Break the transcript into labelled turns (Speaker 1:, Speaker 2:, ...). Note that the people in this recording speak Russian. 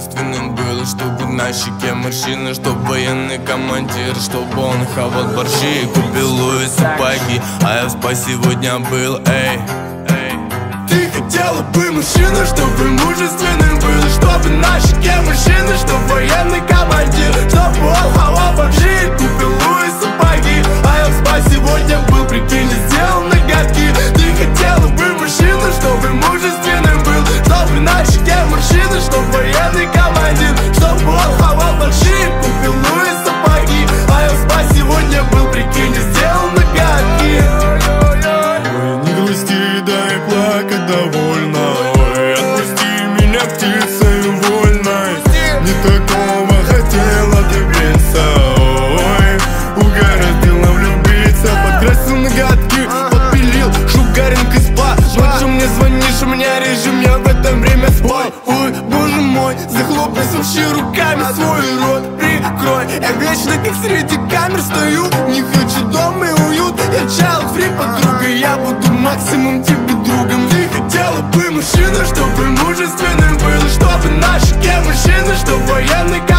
Speaker 1: мужественным был, чтобы на щеке морщины, чтоб военный командир, чтобы он хавал борщи и купил Луи сапоги. А я в спа сегодня был, эй. Ты хотела бы мужчина, чтобы мужественным был, чтобы на щеке мужчины, чтоб военный командир, чтобы он хавал борщи и купил Луи сапоги. А я в спа сегодня был, прикинь, сделал ноготки. Ты хотела бы мужчина, чтобы мужественным был, чтобы на щеке мужчины, чтоб военный командир, чтобы он хавал борщи и купил Луи сапоги. А я в спа сегодня был, прикинь, сделал ноготки.
Speaker 2: Не грусти, дай плакать довольно. Ой, отпусти меня птицею вольной. Не такого хотела добиться. Ой, угородила влюбиться. Подкрасил ноготки, подпилил шугаринг из спа. Ночью мне звонишь, у меня режим, я в это время спал. Ой, боже мой, захлопни вообще руками свой рот, прикрой. Я вечно как среди камер стою, не хочу дома и уют. Я child free, подруга, я буду максимум тебе другом. Ты хотела бы мужчина, чтобы мужественным был, чтобы на щеке мужчина, чтобы военный